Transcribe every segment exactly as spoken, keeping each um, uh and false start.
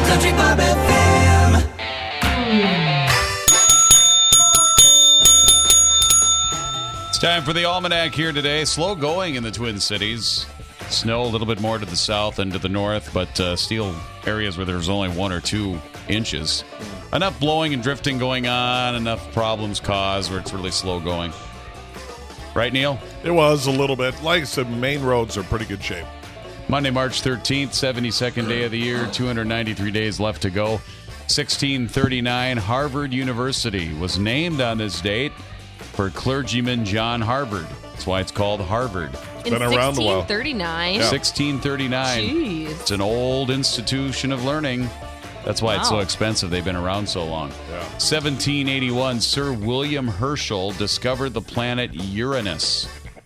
Country Bob F M. It's time for the Almanac here today. Slow going in the Twin Cities. Snow a little bit more to the south and to the north, but uh, still areas where there's only one or two inches. Enough blowing and drifting going on, enough problems caused where it's really slow going. Right, Neil? It was a little bit. Like I said, main roads are pretty good shape. Monday, March thirteenth, seventy-second day of the year, two hundred ninety-three days left to go. sixteen thirty-nine, Harvard University was named on this date for clergyman John Harvard. That's why it's called Harvard. In been around a while. sixteen thirty-nine? Yeah. sixteen thirty-nine. Jeez. It's an old institution of learning. That's why it's so Wow. expensive. They've been around so long. Yeah. seventeen eighty-one, Sir William Herschel discovered the planet Uranus.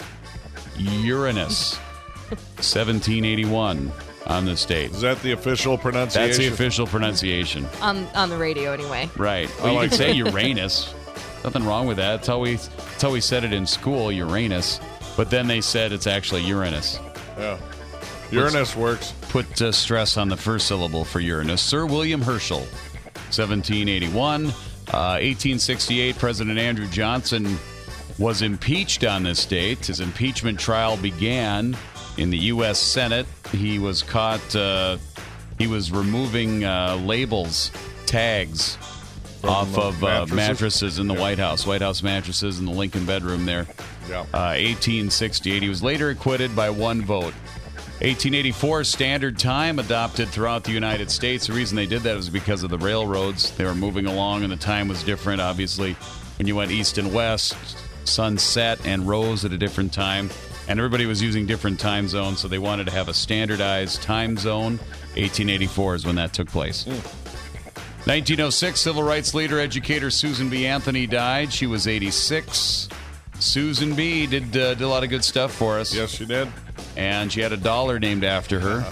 Uranus. seventeen eighty-one on this date. Is that the official pronunciation? That's the official pronunciation. On, on the radio, anyway. Right. Well, you like could say Uranus. Nothing wrong with that. That's how we that's how we said it in school, Uranus. But then they said it's actually Uranus. Yeah. Uranus works. Put uh, stress on the first syllable for Uranus. Sir William Herschel, seventeen eighty-one. Uh, eighteen sixty-eight, President Andrew Johnson was impeached on this date. His impeachment trial began in the U S Senate. He was caught, uh, he was removing uh, labels, tags From off the of uh, mattresses? mattresses in the Yeah. White House. White House mattresses in the Lincoln bedroom there. Yeah. Uh, eighteen sixty-eight. He was later acquitted by one vote. eighteen eighty-four, Standard Time adopted throughout the United States. The reason they did that was because of the railroads. They were moving along and the time was different. Obviously, when you went east and west, sun set and rose at a different time. And everybody was using different time zones, so they wanted to have a standardized time zone. eighteen eighty-four is when that took place. Mm. nineteen oh six, civil rights leader, educator Susan B. Anthony died. She was eighty-six. Susan B. did, uh, did a lot of good stuff for us. Yes, you did. And she had a dollar named after her.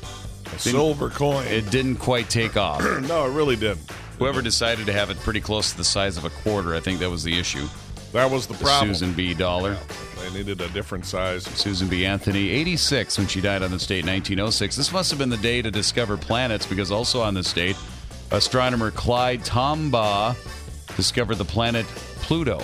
A silver coin. It didn't quite take off. no, it really didn't. Whoever decided to have it pretty close to the size of a quarter, I think that was the issue. That was the The problem. Susan B. dollar. They needed a different size. Susan B. Anthony, eighty-six when she died on this date, nineteen oh six. This must have been the day to discover planets because also on this date, astronomer Clyde Tombaugh discovered the planet Pluto.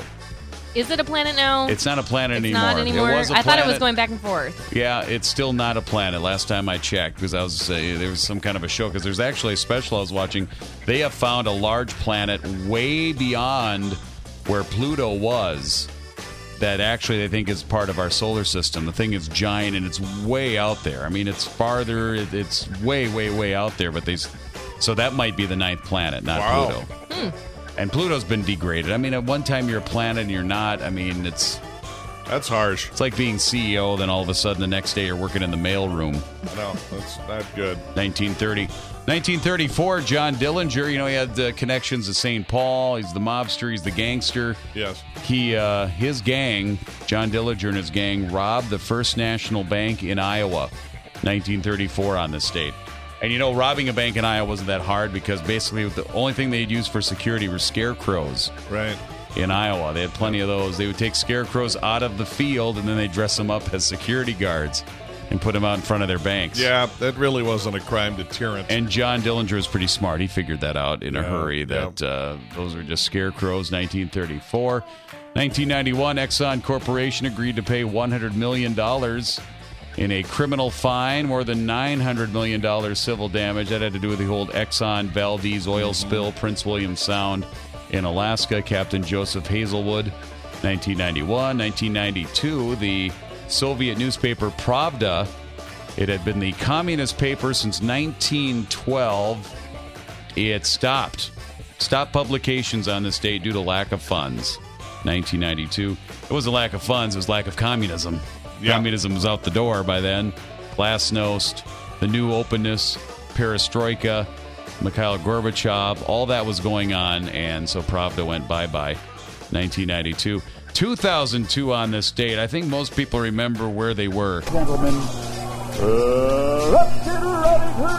Is it a planet now? It's not a planet It's anymore. not anymore. It was a I thought it was planet. going back and forth. Yeah, it's still not a planet. Last time I checked, because I was uh, there was some kind of a show. Because there's actually a special I was watching. They have found a large planet way beyond where Pluto was. That actually they think is part of our solar system. The thing is giant and it's way out there. I mean, it's farther. it- It's way, way, way out there. But they, s- so that might be the ninth planet, not Wow. Pluto. And Pluto's been degraded. I mean, at one time you're a planet and you're not. I mean, it's. That's harsh. It's like being C E O, then all of a sudden the next day you're working in the mailroom. No, that's not good. nineteen thirty. nineteen thirty-four, John Dillinger, you know, he had uh, connections to Saint Paul. He's the mobster. He's the gangster. Yes. He, uh, his gang, John Dillinger and his gang, robbed the First National Bank in Iowa. nineteen thirty-four on this date. And, you know, robbing a bank in Iowa wasn't that hard because basically the only thing they'd use for security were scarecrows. Right. In Iowa, they had plenty of those. They would take scarecrows out of the field and then they dress them up as security guards and put them out in front of their banks. Yeah, that really wasn't a crime deterrent. And John Dillinger is pretty smart. He figured that out in a Yeah, hurry, that uh, those are just scarecrows. nineteen thirty-four. nineteen ninety-one, Exxon Corporation agreed to pay one hundred million dollars in a criminal fine, more than nine hundred million dollars civil damage. That had to do with the whole Exxon Valdez oil spill, Prince William Sound in Alaska. Captain Joseph Hazelwood, nineteen ninety-one. nineteen ninety-two, the Soviet newspaper Pravda. It had been the communist paper since nineteen twelve. It stopped. Stopped publications on this date due to lack of funds. nineteen ninety-two. It wasn't lack of funds, it was lack of communism. Yeah. Communism was out the door by then. Glasnost, the new openness, perestroika, Mikhail Gorbachev, all that was going on, and so Pravda went bye-bye. nineteen ninety-two. two thousand two on this date. I think most people remember where they were. Gentlemen, uh, let's get ready to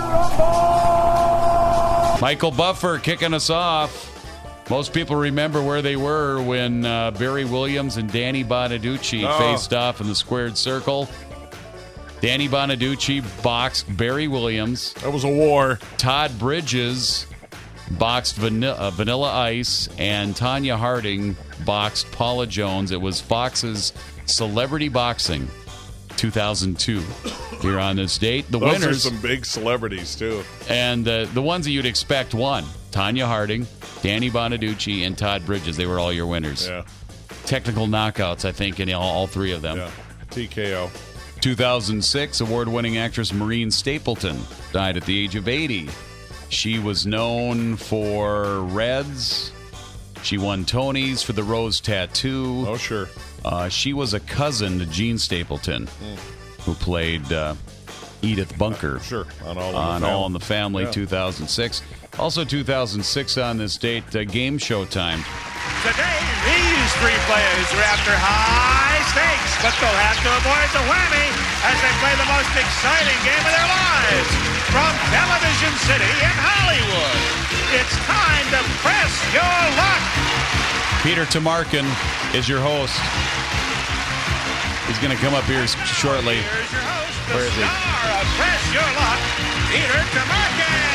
rumble! Michael Buffer kicking us off. Most people remember where they were when uh, Barry Williams and Danny Bonaducci Oh. faced off in the squared circle. Danny Bonaducci boxed Barry Williams. That was a war. Todd Bridges boxed Vanilla, uh, Vanilla Ice, and Tanya Harding boxed Paula Jones. It was Fox's Celebrity Boxing two thousand two here on this date. The Those winners, are some big celebrities, too. and uh, the ones that you'd expect won. Tanya Harding, Danny Bonaducci, and Todd Bridges. They were all your winners. Yeah. Technical knockouts, I think, in all, all three of them. Yeah. T K O. two thousand six, award-winning actress Maureen Stapleton died at the age of eighty. She was known for Reds. She won Tonys for the Rose Tattoo. Oh, sure. Uh, she was a cousin to Gene Stapleton, Mm. who played uh, Edith Bunker Uh, sure. On All in the on Family. All in the Family, Yeah. two thousand six. Also two thousand six on this date, uh, Game Show Time. Today, these three players are after high stakes, but they'll have to avoid the whammy as they play the most exciting game of their lives. From Television City in Hollywood, it's time to press your luck. Peter Tamarkin is your host. He's going to come up here shortly. Here's your host, the Where is he? star of Press Your Luck, Peter Tamarkin.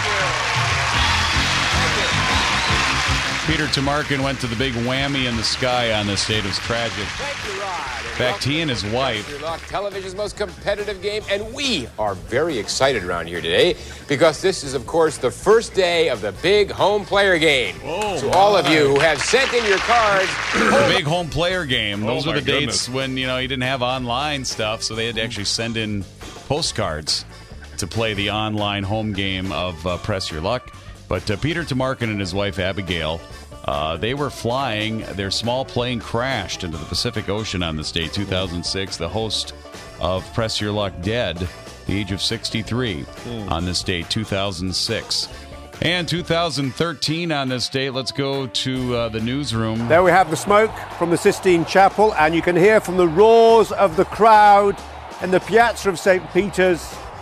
Peter Tamarkin went to the big whammy in the sky on this date. It was tragic. Thank you, Rod. In fact, he and his wife. Your luck, television's most competitive game, and we are very excited around here today because this is, of course, the first day of the big home player game. Oh, to all of my. you who have sent in your cards, The big home player game. Those Oh, were the my dates goodness. when, you know, you didn't have online stuff, so they had to actually send in postcards to play the online home game of uh, Press Your Luck. But uh, Peter Tamarkin and his wife Abigail, uh, they were flying. Their small plane crashed into the Pacific Ocean on this day, two thousand six. The host of Press Your Luck dead, the age of sixty-three, on this date, two thousand six. And two thousand thirteen on this date, let's go to uh, the newsroom. There we have the smoke from the Sistine Chapel, and you can hear from the roars of the crowd in the Piazza of Saint Peter's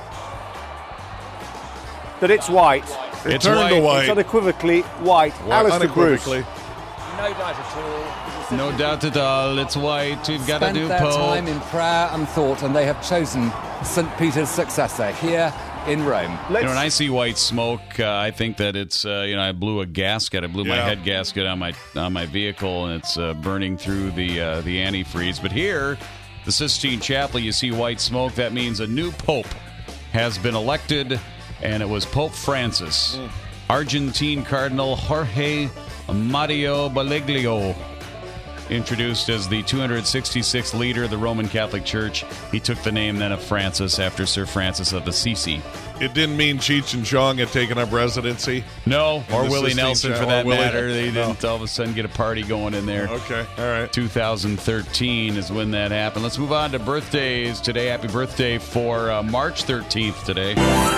that it's white. It It's turned white. to It's white. unequivocally white. Alistair Bruce. Unequivocally. no doubt at all. No doubt at all, it's white. We've got to Spent do their Pope. time in prayer and thought, and they have chosen Saint Peter's successor here in Rome. You know, when I see white smoke, uh, I think that it's uh, you know I blew a gasket. I blew my Yeah. head gasket on my on my vehicle, and it's uh, burning through the uh, the antifreeze. But here, the Sistine Chapel, you see white smoke. That means a new pope has been elected, and it was Pope Francis. Argentine Cardinal Jorge Mario Bergoglio, introduced as the two hundred sixty-sixth leader of the Roman Catholic Church. He took the name then of Francis after Sir Francis of Assisi. It didn't mean Cheech and Chong had taken up residency. No, or the Willie Sistine Nelson Cha- for or that Willie- matter. They No. didn't all of a sudden get a party going in there. Okay, all right. two thousand thirteen is when that happened. Let's move on to birthdays today. Happy birthday for uh, March thirteenth today.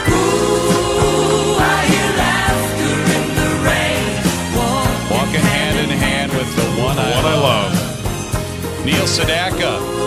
Walking hand in hand with the one, The I, one I love. love. Neil Sedaka.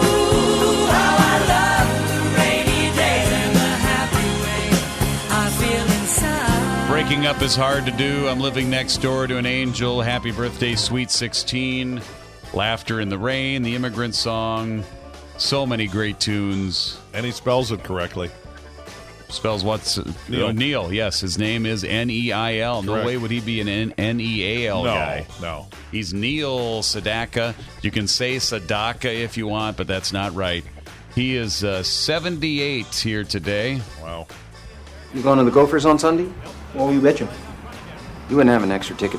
Breaking up is hard to do. I'm living next door to an angel. Happy birthday, Sweet sixteen. Laughter in the Rain, The Immigrant Song. So many great tunes. And he spells it correctly. Spells what's Neil. Oh, Neil? Yes, his name is N E I L. No Correct. way would he be an N- N E A L No, guy. no. He's Neil Sedaka. You can say Sedaka if you want, but that's not right. He is uh, seventy-eight here today. Wow. You going to the Gophers on Sunday? Well, you betcha. You wouldn't have an extra ticket.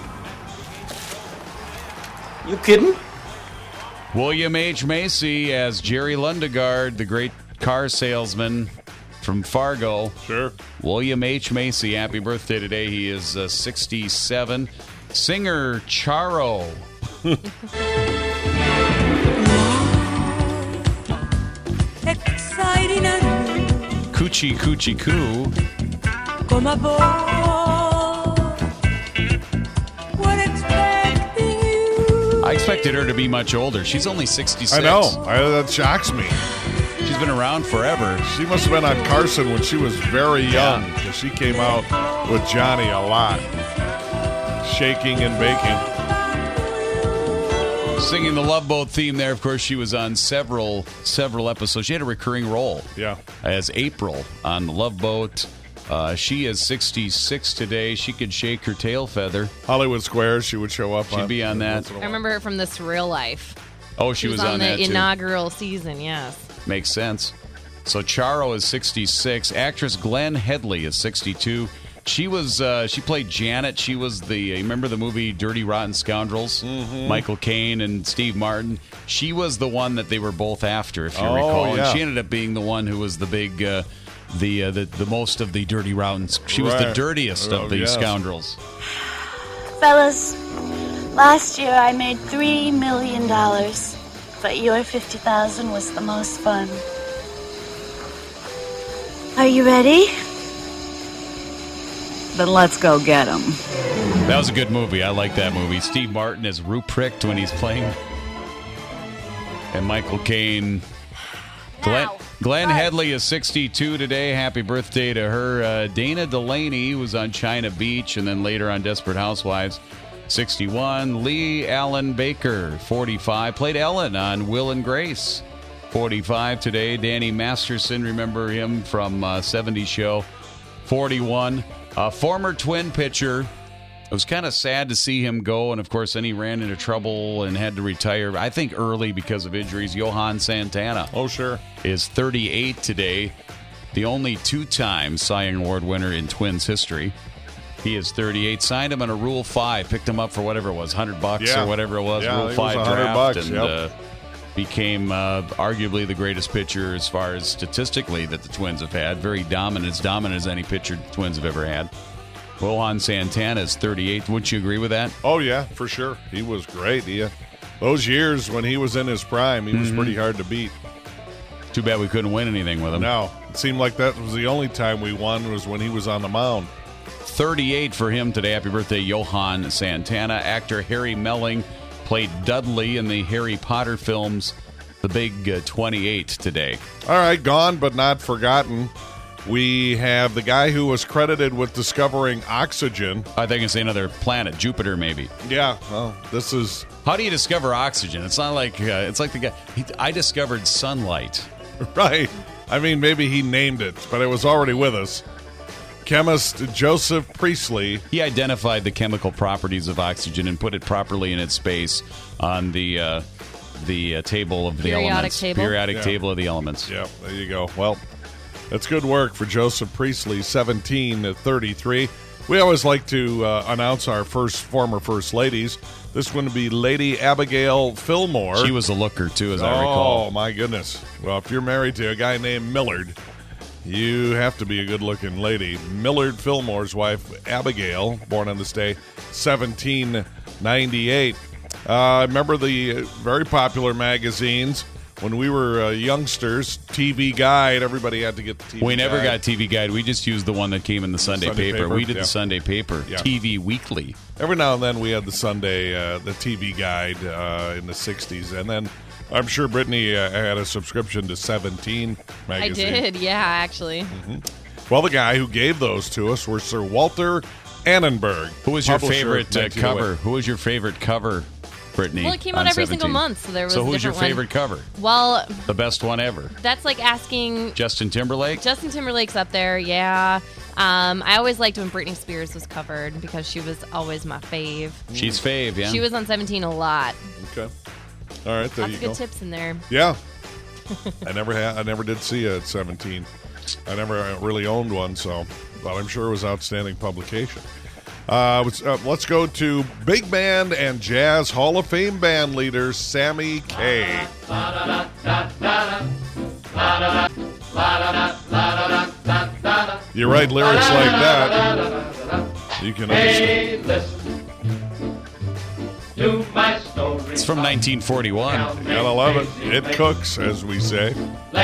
You kidding? William H. Macy as Jerry Lundegaard, the great car salesman from Fargo. Sure. William H. Macy, happy birthday today. He is uh, sixty-seven. Singer Charo. Exciting and Coochie Coochie Coo. come aboard. We're expecting you. I expected her to be much older. She's only sixty-six. I know. I, that shocks me. She's been around forever. She must have been on Carson when she was very young. 'Cause she came out with Johnny a lot. Shaking and baking. Singing the Love Boat theme there. Of course, she was on several several episodes. She had a recurring role. Yeah. As April on the Love Boat. Uh, she is sixty-six today. She could shake her tail feather. Hollywood Squares, she would show up She'd on. be on that. I remember her from The Surreal Life. Oh, she, She was, was on, on the that too. inaugural season, yes. Makes sense. So Charo is sixty-six. Actress Glenn Headley is sixty-two. She was uh, she played Janet. She was the uh, remember the movie Dirty Rotten Scoundrels? Mm-hmm. Michael Caine and Steve Martin. She was the one that they were both after, if you Oh, recall. yeah. And she ended up being the one who was the big, uh, the, uh, the the most of the Dirty Rotten. She was the Right. dirtiest Oh, of the yes. scoundrels. Fellas, last year I made three million dollars, but your fifty thousand was the most fun. Are you ready? Then let's go get him. That was a good movie. I like that movie. Steve Martin is Ruprecht when he's playing. And Michael Caine. Glenn, Glenn Headley is sixty-two today. Happy birthday to her. Uh, Dana Delaney was on China Beach and then later on Desperate Housewives. sixty-one. Lee Allen Baker, forty-five. Played Ellen on Will and Grace. forty-five today. Danny Masterson, remember him from uh, seventies show. forty-one. Uh, former Twin pitcher. It was kind of sad to see him go, and of course, then he ran into trouble and had to retire. I think early because of injuries. Johan Santana. Oh, sure. Is thirty-eight today. The only two-time Cy Young Award winner in Twins history. He is thirty-eight. Signed him on a Rule five. Picked him up for whatever it was, one hundred bucks Yeah. or whatever it was. Yeah, I Rule think it was five one hundred draft. bucks, and yep. uh, became uh, arguably the greatest pitcher as far as statistically that the Twins have had. Very dominant. As dominant as any pitcher the Twins have ever had. Johan Santana is thirty-eight. Wouldn't you agree with that? Oh, yeah, for sure. He was great. He, uh, those years when he was in his prime, he was Mhm. pretty hard to beat. Too bad we couldn't win anything with him. No, it seemed like that was the only time we won was when he was on the mound. thirty-eight for him today. Happy birthday, Johan Santana. Actor Harry Melling played Dudley in the Harry Potter films. The big uh, twenty-eight today. All right, gone but not forgotten. We have the guy who was credited with discovering oxygen. I think it's another planet, Jupiter, maybe. Yeah, well, this is... How do you discover oxygen? It's not like uh, it's like the guy. He, I discovered sunlight. Right. I mean, maybe he named it, but it was already with us. Chemist Joseph Priestley. He identified the chemical properties of oxygen and put it properly in its space on the uh, the uh, table of the Periodic elements. table. Periodic Yeah. table of the elements. Yeah, there you go. Well, that's good work for Joseph Priestley, seventeen to thirty-three. We always like to uh, announce our first former First Ladies. This one would be Lady Abigail Fillmore. She was a looker, too, as I oh, recall. Oh, my goodness. Well, if you're married to a guy named Millard, you have to be a good-looking lady. Millard Fillmore's wife, Abigail, born on this day, seventeen ninety-eight. Uh, remember the very popular magazines when we were uh, youngsters, T V Guide, everybody had to get the T V We never Guide. got T V Guide. We just used the one that came in the Sunday, Sunday paper. paper, We did yeah. the Sunday paper, Yeah. T V Weekly. Every now and then we had the Sunday, uh, the T V Guide uh, in the sixties. And then I'm sure Brittany uh, had a subscription to seventeen magazine. I did, yeah, actually. Well, the guy who gave those to us was Sir Walter Annenberg. Who was your publisher favorite of uh, nineteen oh eight. cover? Who was your favorite cover, Brittany? Well, it came on out every single seventeen? month, so there was So a who's your different one. favorite cover? Well, The best one ever? that's like asking... Justin Timberlake? Justin Timberlake's up there, yeah. Um, I always liked when Britney Spears was covered because she was always my fave. She's fave, yeah. She was on seventeen a lot. Okay. All right, there Lots you of good go. tips in there. Yeah. I never had. I never did see it at seventeen. I never really owned one, so, but I'm sure it was outstanding publication. Uh, let's, uh, let's go to big band and jazz Hall of Fame band leader Sammy Kaye. You write lyrics like that, you can understand. It's from nineteen forty-one. Gotta love it. It cooks, as we say.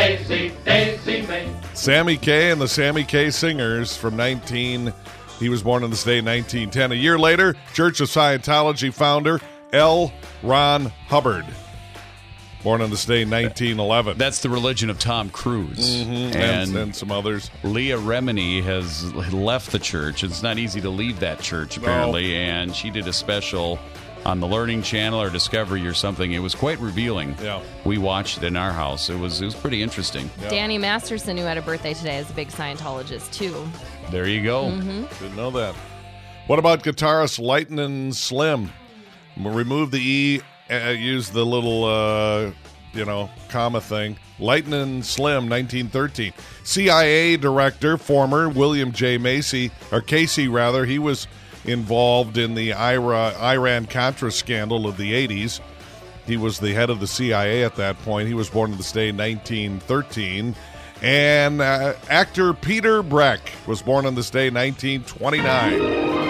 Sammy Kaye and the Sammy Kaye Singers from nineteen. He was born on this day in nineteen ten. A year later, Church of Scientology founder L. Ron Hubbard, born on this day in nineteen eleven. That's the religion of Tom Cruise. Mhm. And, And, and some others. Leah Remini has left the church. It's not easy to leave that church, apparently. And she did a special on the Learning Channel or Discovery or something. It was quite revealing. Yeah. We watched it in our house. It was it was pretty interesting. Yeah. Danny Masterson, who had a birthday today, is a big Scientologist, too. There you go. Mm-hmm. Didn't know that. What about guitarist Lightnin' Slim? Remove the E, uh, use the little, uh, you know, comma thing. Lightnin' Slim, nineteen thirteen. C I A director, former William J. Macy, or Casey rather, he was involved in the Ira, Iran-Contra scandal of the eighties. He was the head of the C I A at that point. He was born in this day in nineteen thirteen. And uh, actor Peter Breck was born on this day, nineteen twenty-nine.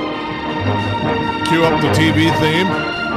Cue up the T V theme.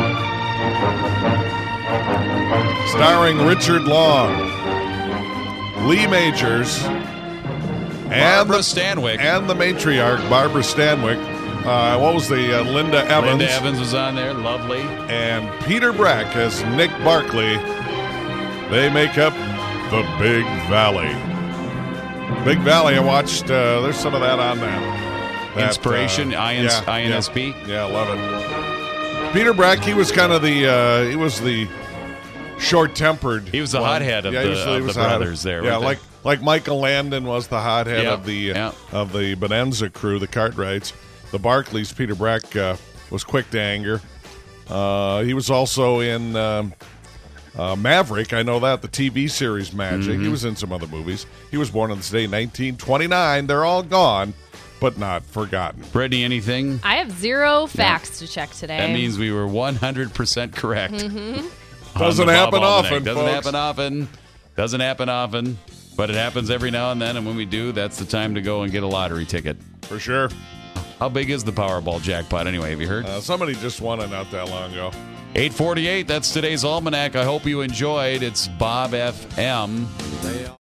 Starring Richard Long, Lee Majors, and Barbara the, Stanwyck. and the matriarch, Barbara Stanwyck. Uh, what was the uh, Linda Evans? Linda Evans was on there. Lovely. And Peter Breck as Nick Barkley. They make up the Big Valley. Big Valley, I watched, uh, there's some of that on that. that Inspiration, uh, I N S- yeah, I N S P. Yeah, yeah, I love it. Peter Breck, he was kind of the, uh, he was the short-tempered. He was the one. hothead of yeah, he the- was, of he was the hothead. brothers there, Yeah, right like like Michael Landon was the hothead Yep, of the yep. of the Bonanza crew, the Cartwrights. The Barkleys, Peter Breck uh, was quick to anger. Uh, he was also in um, uh, Maverick. I know that, the T V series Magic. Mm-hmm. He was in some other movies. He was born on this day, nineteen twenty-nine. They're all gone, but not forgotten. Brittany, anything? I have zero facts to check today. That means we were one hundred percent correct. Mm-hmm. on Doesn't the Bob happen Almanac. often, Doesn't folks. happen often. Doesn't happen often. But it happens every now and then, and when we do, that's the time to go and get a lottery ticket. For sure. How big is the Powerball jackpot anyway? Have you heard? Uh, somebody just won it not that long ago. eight forty-eight, that's today's Almanac. I hope you enjoyed. It's Bob F M.